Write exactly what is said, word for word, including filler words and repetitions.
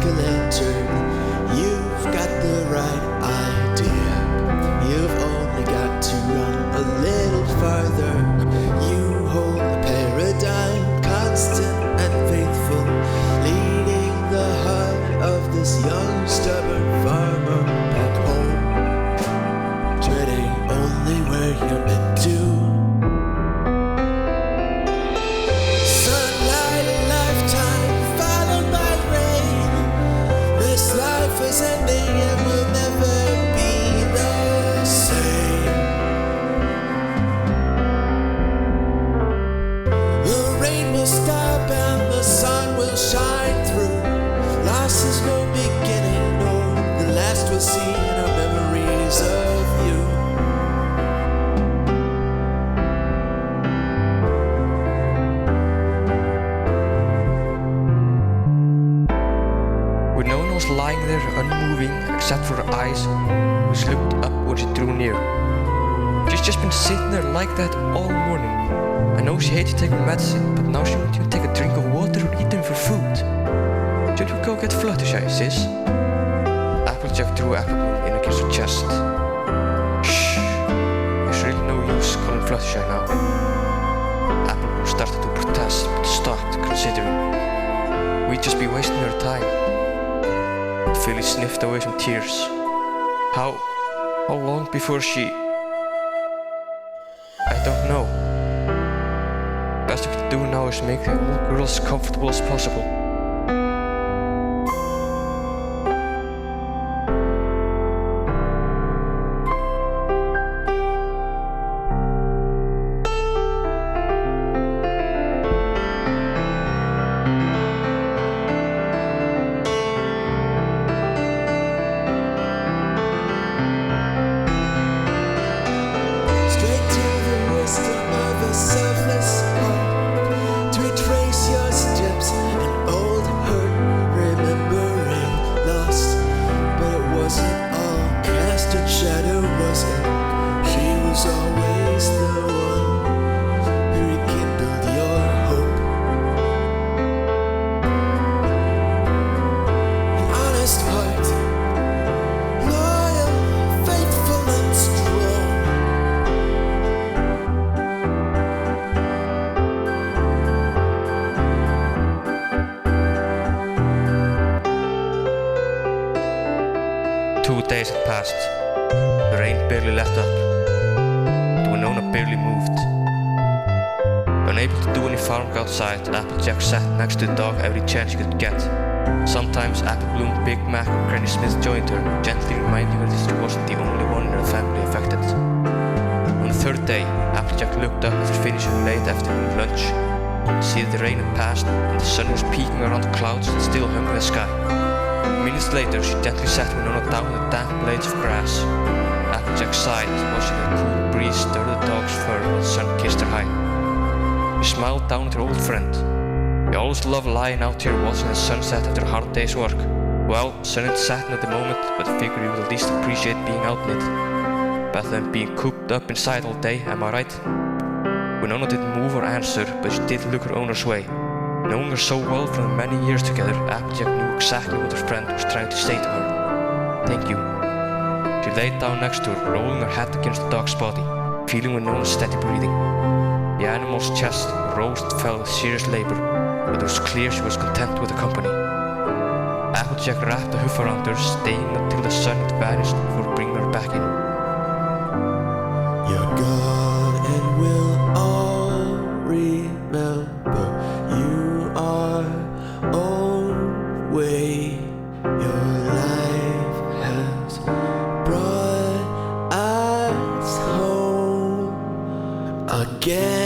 a lantern. You've got the right idea. You've only got to run a little farther. You hold a paradigm, constant and faithful, leading the heart of this young stubborn farmer back home, treading only where you're meant to. Sunlight, a lifetime followed by rain. This life is ending and will never be the same. The rain will stop and the sun will shine through. Loss is no beginning, no, the last we'll see in our memories of you. When no one was lying there unmoving except for her eyes, which looked up when she drew near. She's just been sitting there like that all morning. I know she hates to take her medicine, but now she won't even take a drink of water or eat them for food. Should we go get Fluttershy, sis? Applejack drew Applebloom in against her chest. Shh, there's really no use calling Fluttershy now. Applebloom started to protest, but stopped, considering. We'd just be wasting her time. Philly sniffed away some tears. How, how long before she... I don't know. Best we can do now is make the old girl as comfortable as possible. Straight to the wisdom of a selfless heart, to retrace your steps, an old hurt, remembering lost. But it wasn't all cast in shadow, was it? She was always the one who rekindled your hope. An honest heart, loyal, faithful and strong. Two days had passed. The rain barely let up. Winona barely moved. Unable to do any farmwork outside, Applejack sat next to the dog every chance he could get. Sometimes Applebloom, Big Mac, or Granny Smith joined her, gently reminding her that she wasn't the only one in her family affected. On the third day, Applejack looked up after finishing her late afternoon lunch, to see that the rain had passed and the sun was peeking around the clouds that still hung in the sky. Minutes later, she gently sat Winona down on the damp blades of grass. Applejack sighed, watching the cool breeze stir the dog's fur while the sun kissed her high. She smiled down at her old friend. We always love lying out here watching the sunset after a hard day's work. Well, sun ain't setting at the moment, but I figure you would at least appreciate being out in it. Better than being cooped up inside all day, am I right? Winona didn't move or answer, but she did look her owner's way. Knowing her so well from the many years together, Applejack knew exactly what her friend was trying to say to her. Thank you. She laid down next to her, rolling her head against the dog's body, feeling Winona's steady breathing. The animal's chest rose and fell with serious labor, but it was clear she was content with the company. Applejack wrapped a hoof around her, staying until the sun had vanished before bringing her back in. You're gone and we'll all remember you our own way. Your life has brought us home again.